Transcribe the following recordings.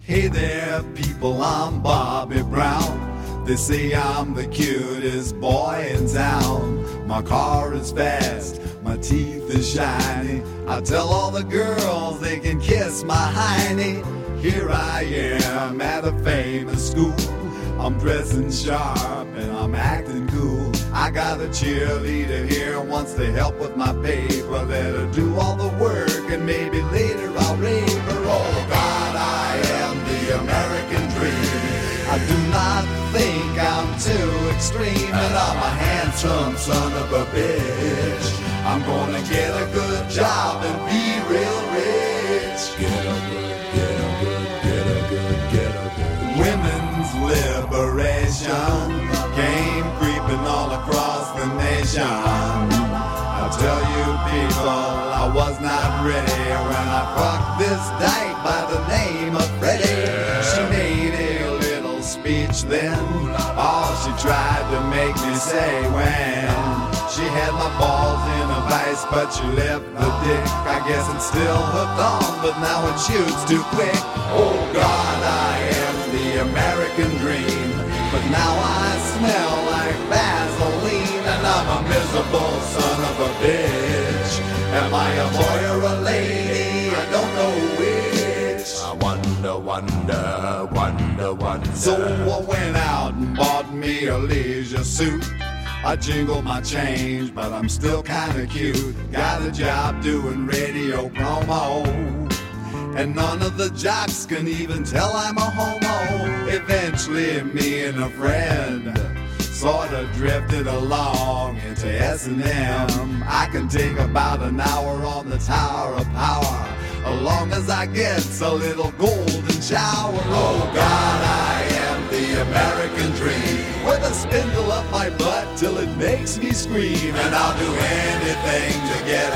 Hey there, people, I'm Bobby Brown. They say I'm the cutest boy in town. My car is fast, my teeth are shiny. I tell all the girls they can kiss my hiney. Here I am at a famous school. I'm dressing sharp and I'm acting cool. I got a cheerleader here, wants to help with my paper. Let her do all the work and maybe later I'll rave her. Oh God, I am the American dream. I do not think I'm too extreme, and I'm a handsome son of a bitch. I'm gonna get a good job and be real rich. Get a good, get a good, get a good, get a good. Women's liberation came creeping all across the nation. I tell you people, I was not ready when I fucked this dyke by the name of Freddie. She made a little speech then, all she tried to make me say when she had my balls in a vice, but she left the dick. I guess it's still hooked on, but now it shoots too quick. Oh God, I am the American dream, but now I smell like Vaseline, and I'm a miserable son of a bitch. Am I a boy or a lady? I don't know which. I wonder, wonder, wonder, wonder. So I went out and bought me a leisure suit. I jingle my change, but I'm still kinda cute. Got a job doing radio promo, and none of the jocks can even tell I'm a homo. Eventually me and a friend sorta drifted along into S&M. I can take about an hour on the Tower of Power, as long as I get a little golden shower. Oh God, I am the American dream, with a spindle up my butt till it makes me scream. And I'll do anything to get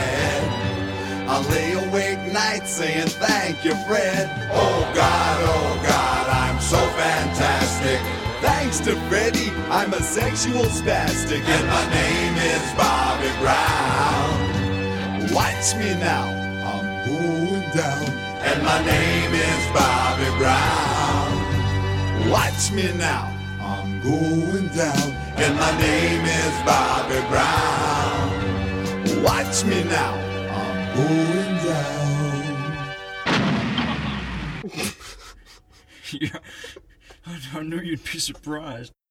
ahead. I'll lay awake nights saying thank you, Fred. Oh God, I'm so fantastic. Thanks to Freddie, I'm a sexual spastic, and my name is Bobby Brown. Watch me now, I'm going down. And my name is Bobby Brown. Watch me now, I'm going down. And my name is Bobby Brown. Watch me now, I'm going down. Yeah, I knew you'd be surprised.